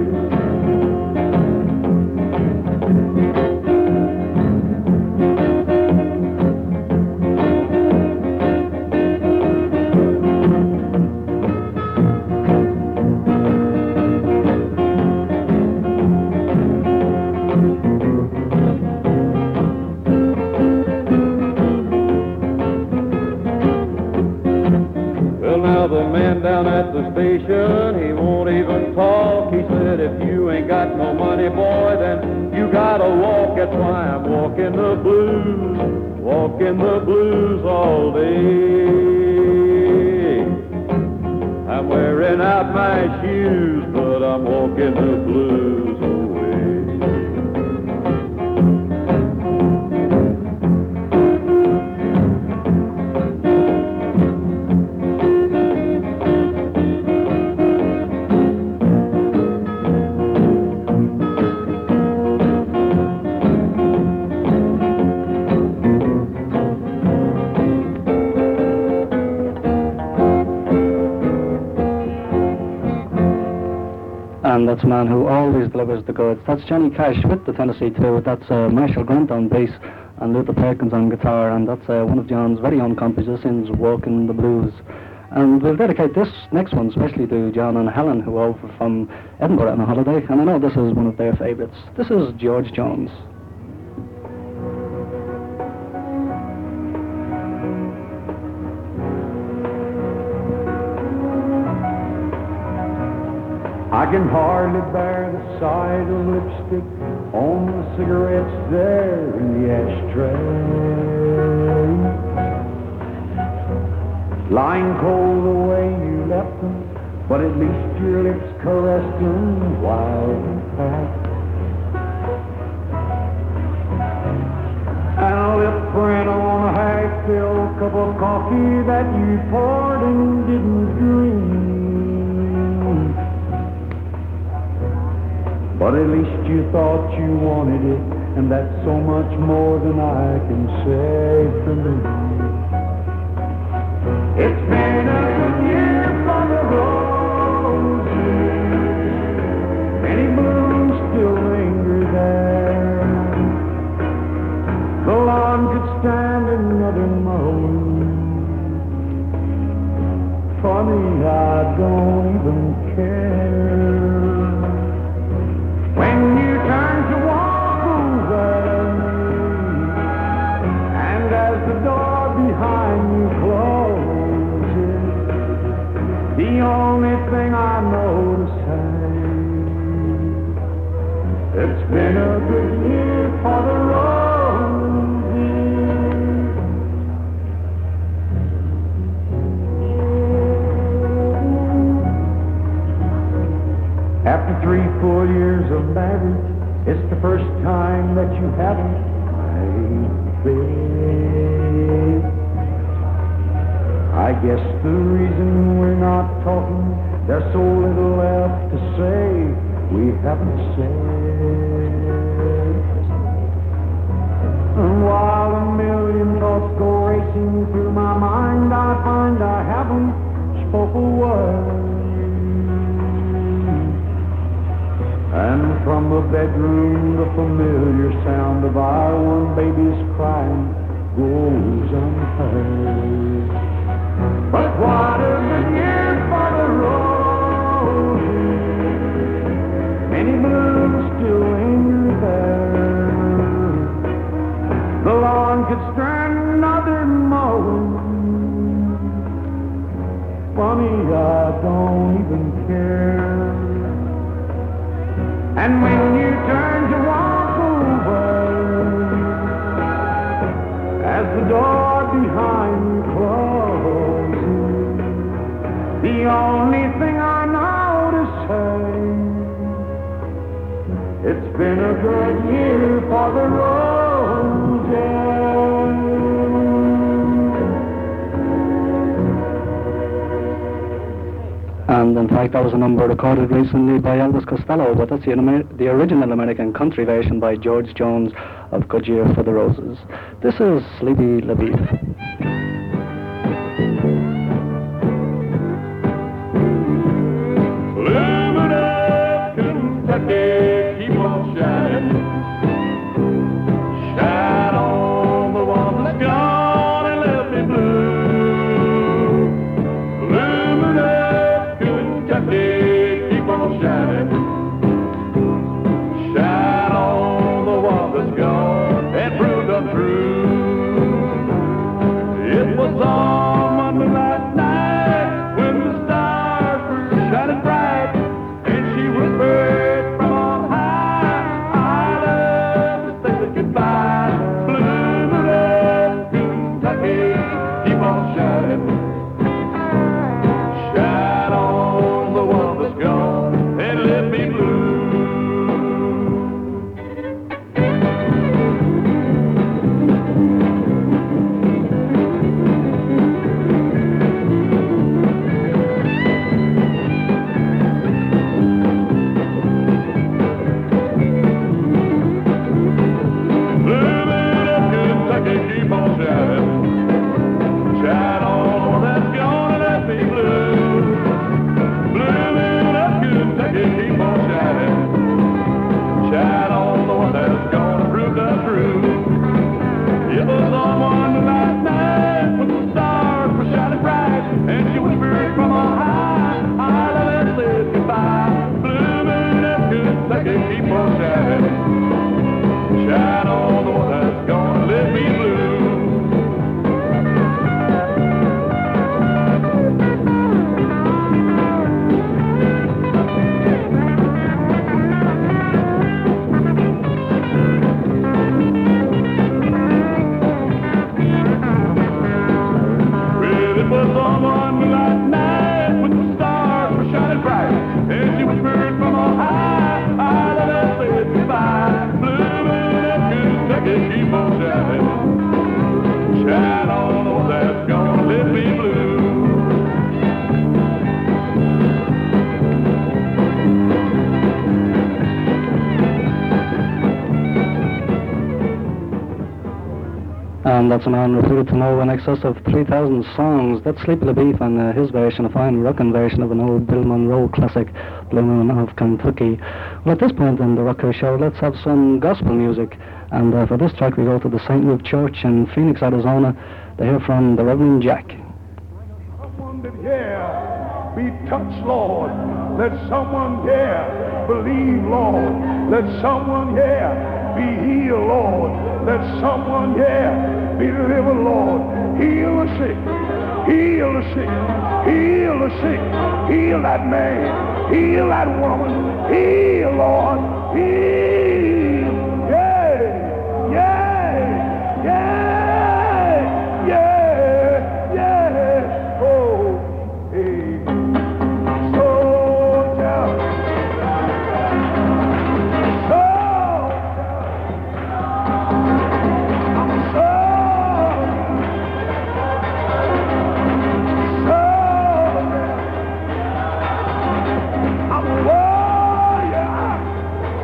The man down at the station, he won't even talk. He said, if you ain't got no money, boy, then you gotta walk. That's why I'm walking the blues all day. I'm wearing out my shoes, but I'm walking the blues away. And that's a man who always delivers the goods. That's Johnny Cash with the Tennessee Two. That's Marshall Grant on bass and Luther Perkins on guitar. And that's one of John's very own compositions, Walking the Blues. And we'll dedicate this next one especially to John and Helen, who are over from Edinburgh on a holiday. And I know this is one of their favourites. This is George Jones. I can hardly bear the sight of lipstick on the cigarettes there in the ashtray. Lying cold the way you left them, but at least your lips caressed them while you packed. And a lip print on a half-filled cup of coffee that you poured and didn't drink. But at least you thought you wanted it, and that's so much more than I can say for me. It's been a good year for the roses. Many blooms still linger there. The lawn could stand another mowing. For me, I don't even care. When you turn to walk away, and as the door behind you closes, the only thing I know to say, it's been a good year for the After 3 full years of marriage, it's the first time that you haven't cried. I guess the reason we're not talking, there's so little left to say we haven't said. thoughts go racing through my mind, I find I haven't spoke a word. And from the bedroom, the familiar sound of our one baby's crying goes unheard. But what a good year for the roses, many blooms still linger there. The lawn could stand another mowing. Funny, I don't even care. And when you turn to walk away, as the door behind you closes, the only thing I know to say, it's been a good year for the roses. And in fact, that was a number recorded recently by Elvis Costello, but that's the original American country version by George Jones of Good Year for the Roses. This is Sleepy LaBeef. Living up Kentucky, keep on shining. Shine on the one that's gone and left me blue. Living up Kentucky, keep on shining. Shine on the one that's gone and proved untrue. It was on Monday night when the stars were shining bright, and she whispered from on high, I love to say goodbye. Blooming up Kentucky, keep on shining. Shine on the one that's gone and let me blue. Living up Kentucky, keep on shining. Shine on that's gone and let me blue. Living up Kentucky, keep on shining. Shine on the one that's gone and proved untrue. It was on one night when the stars were shining bright, and she whispered from on high, I love and said goodbye. Living up Kentucky, keep on shining. Shine on the one that's gone, let me blue. Well, it was on one night when the stars were shining bright, and she whispered from on high, I love and said goodbye. Living up Kentucky, keep on shining. Shine on the one that's gonna let me blue. And that's a man reputed to know in excess of 3,000 songs. That's Sleepy LaBeef and his version, a fine rockin' version of an old Bill Monroe classic, Blue Moon of Kentucky. Well, at this point in the Rocker Show, let's have some gospel music. And for this track, we go to the St. Luke Church in Phoenix, Arizona. They hear from the Reverend Jack. Someone that here be touched, Lord. Let someone here believe, Lord. Let someone here be healed, Lord. Let someone here be delivered, Lord. Heal the sick. Heal the sick. Heal the sick. Heal that man. Heal that woman. Heal, Lord. Heal. Yeah. Yeah. Yeah. Yeah. Yeah. Oh. Hey. So down. I'm a warrior.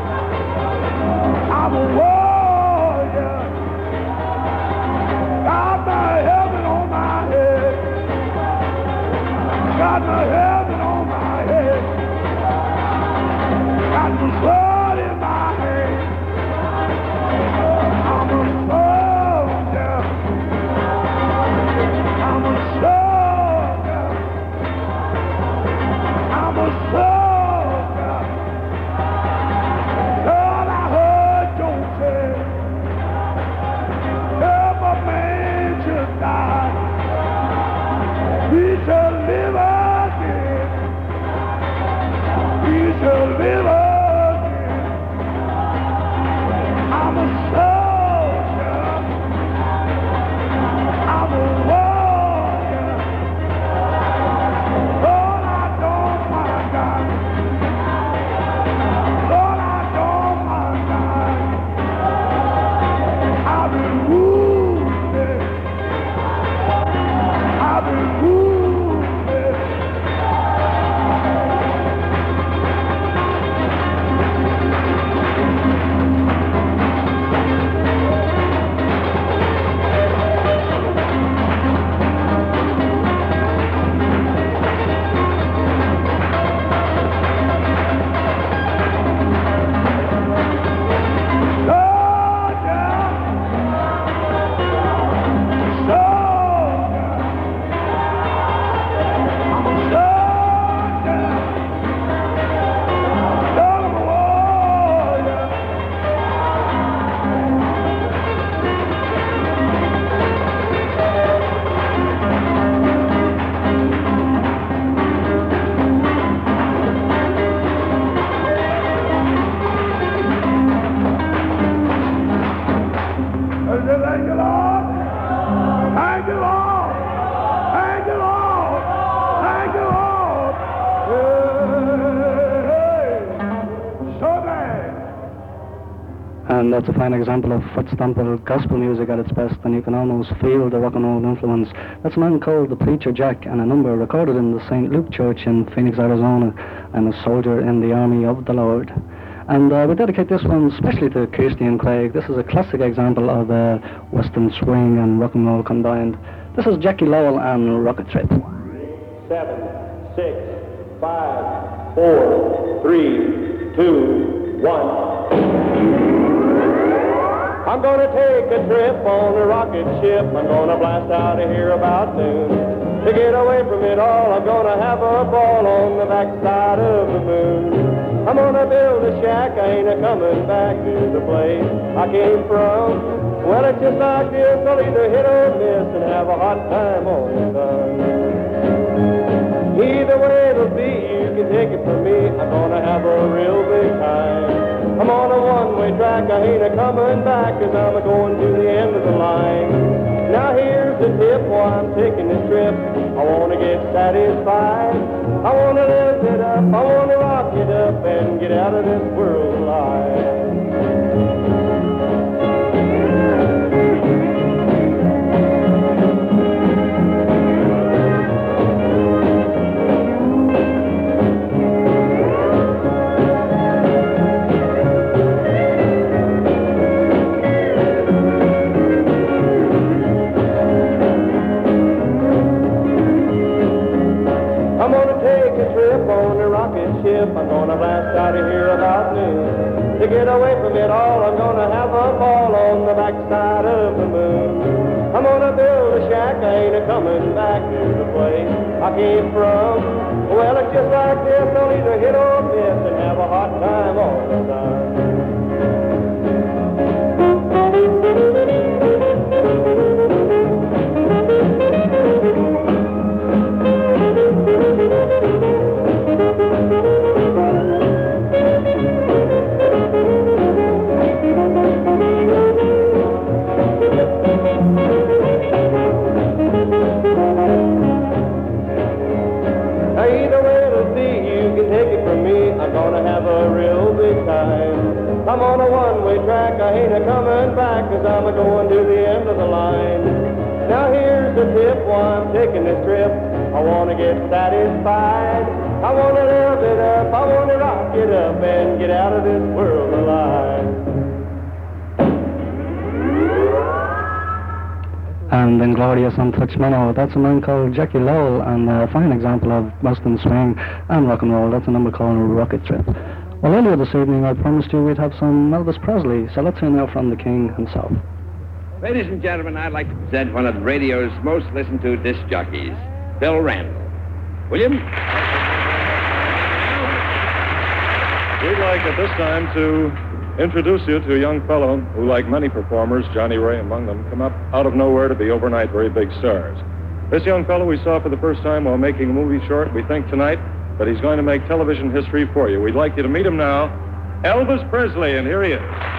And that's a fine example of foot stomper gospel music at its best, and you can almost feel the rock and roll influence. That's a man called the Preacher Jack, and a number recorded in the St. Luke Church in Phoenix, Arizona. I'm a soldier in the army of the Lord. And we dedicate this one especially to Kirsty and Craig. This is a classic example of Western swing and rock and roll combined. This is Jackie Lowell and Rocket Trip. 7, 6, 5, 4, 3, 2, 1. I'm gonna take a trip on a rocket ship. I'm gonna blast out of here about noon. To get away from it all, I'm gonna have a ball on the backside of the moon. I'm gonna build a shack, I ain't a-coming back to the place I came from. Well, it's just like this, I'll either hit or miss and have a hot time on the sun. Either way it'll be, you can take it from me, I'm gonna have a real big time. I'm on a one-way track, I ain't a-coming back, 'cause I'm a-going to the end of the line. Now here's the tip, while I'm taking this trip, I wanna get satisfied. I wanna live it up, I wanna rock it up, and get out of this world alive. I'm gonna blast out of here about noon. To get away from it all, I'm gonna have a ball on the backside of the moon. I'm gonna build a shack, I ain't a-coming back to the place I came from. Well, it's just like this, I'll either hit or miss and have a hot time on the sun. I'm on a one-way track, I ain't a-coming back, 'cause I'm a-going to the end of the line. Now here's the tip, while I'm taking this trip, I wanna get satisfied. I wanna live it up, I wanna rock it up, and get out of this world alive. And Inglorious Untouched Minnow, that's a man called Jackie Lowell, and a fine example of Western swing and rock and roll. That's a number called Rocket Trip. Well, earlier this evening I promised you we'd have some Elvis Presley, so let's hear now from the King himself. Ladies and gentlemen, I'd like to present one of radio's most listened to disc jockeys, Bill Randall. William? We'd like at this time to introduce you to a young fellow who, like many performers, Johnny Ray among them, come up out of nowhere to be overnight very big stars. This young fellow we saw for the first time while making a movie short. We think tonight that he's going to make television history for you. We'd like you to meet him now, Elvis Presley, and here he is.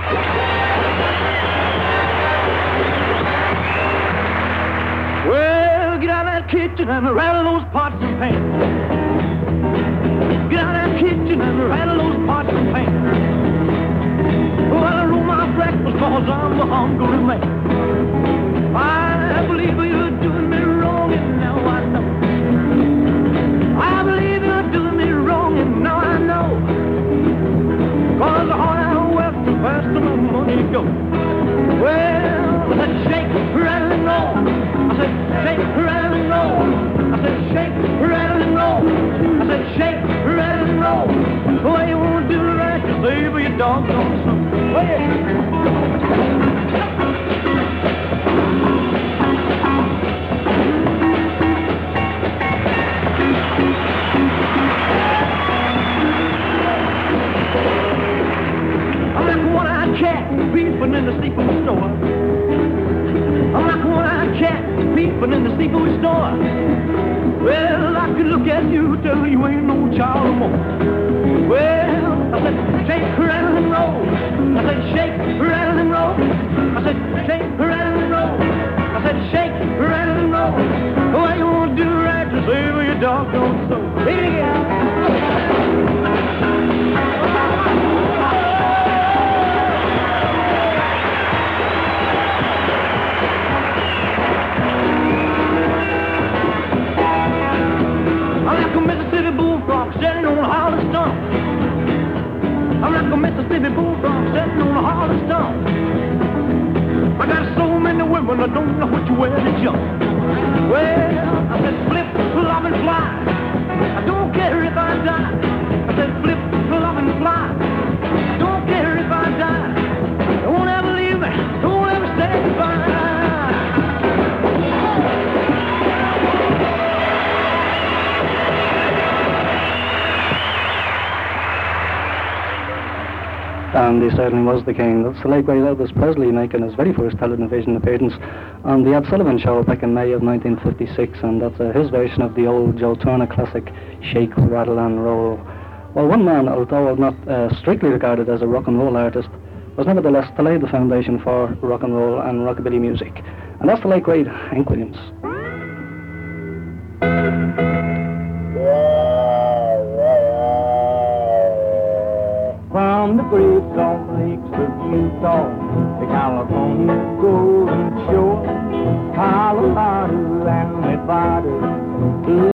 Well, get out of that kitchen and rattle those pots and pans. Get out of that kitchen and rattle those pots and pans. Well, I roll my breakfast 'cause I'm a hungry man. I believe you're doing me wrong, and now I know. I believe you're doing me wrong, and now I know. 'Cause the harder I work, the faster my money goes. Well, I said shake, rattle and roll. I said shake, rattle and roll. I said shake, rattle and roll. I said shake, rattle and roll. Well, you won't do right to save your doggone soul. I'm like one-eyed cat peeping in the seafood store. I'm like one-eyed cat peeping in the seafood store. Well, I can look at you, tell you ain't no child no more. Well, I said shake, rattle and roll. I said shake, rattle and roll. I said shake, rattle and roll. I said shake, rattle and roll. Well, you won't do right to save your doggone soul. Hit it again. sitting on a hollow stump. I got so many women I don't know which way to jump. Well, I said flip, flop, and fly. I don't care if I die. I said flip, flop, and fly. I don't care if I die. Don't ever leave me. Don't ever say goodbye. And he certainly was the king. That's the late great Elvis Presley making his very first television appearance on the Ed Sullivan Show back in May of 1956, and that's his version of the old Joe Turner classic, Shake, Rattle and Roll. Well, one man, although not strictly regarded as a rock and roll artist, was nevertheless to lay the foundation for rock and roll and rockabilly music, and that's the late great Hank Williams. From the Great Salt Lakes of Utah to California, Golden Shore, Colorado and Nevada.